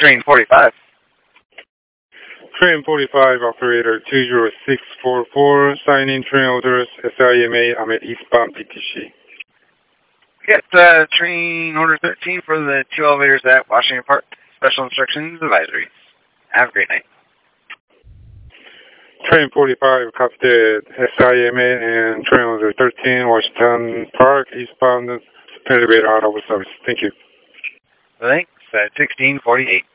Train 45. Train 45, operator 20644, signing train orders, SIMA, Ahmed eastbound PTC. Get train order 13 for the 2 elevators at Washington Park. Special instructions, advisories. Have a great night. Train 45, copy that, SIMA and train order 13, Washington Park, eastbound elevator out of service. Thank you. Thanks, 1648.